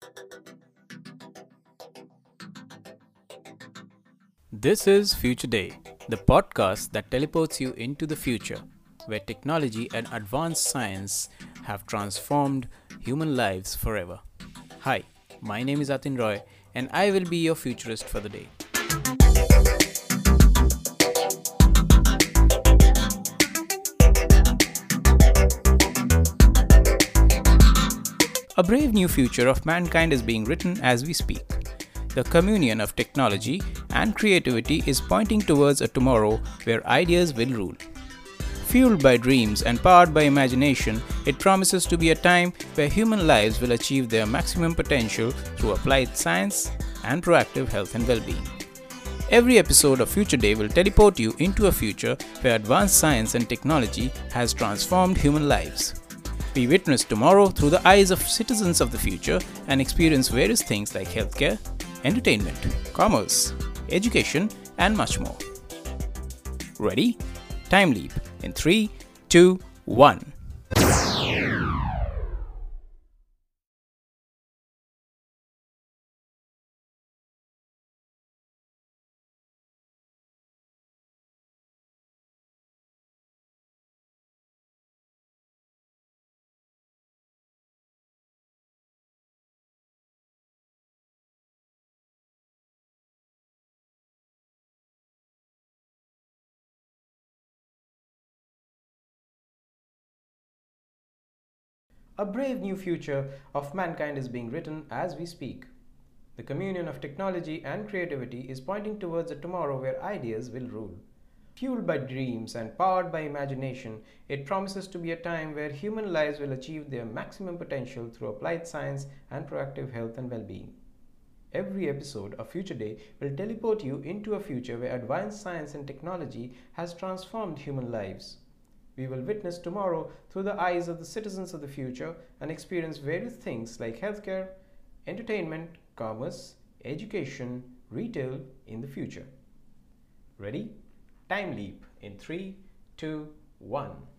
This is Future Day, the podcast that teleports you into the future, where technology and advanced science have transformed human lives forever. Hi, my name is Atin Roy, and I will be your futurist for the day. A brave new future of mankind is being written as we speak. The communion of technology and creativity is pointing towards a tomorrow where ideas will rule. Fueled by dreams and powered by imagination, it promises to be a time where human lives will achieve their maximum potential through applied science and proactive health and well-being. Every episode of Future Day will teleport you into a future where advanced science and technology has transformed human lives. We witness tomorrow through the eyes of citizens of the future and experience various things like healthcare, entertainment, commerce, education, and much more. Ready? Time leap in 3, 2, 1. A brave new future of mankind is being written as we speak. The communion of technology and creativity is pointing towards a tomorrow where ideas will rule. Fueled by dreams and powered by imagination, it promises to be a time where human lives will achieve their maximum potential through applied science and proactive health and well-being. Every episode of Future Day will teleport you into a future where advanced science and technology has transformed human lives. We will witness tomorrow through the eyes of the citizens of the future and experience various things like healthcare, entertainment, commerce, education, retail in the future. Ready? Time leap in 3, 2, 1.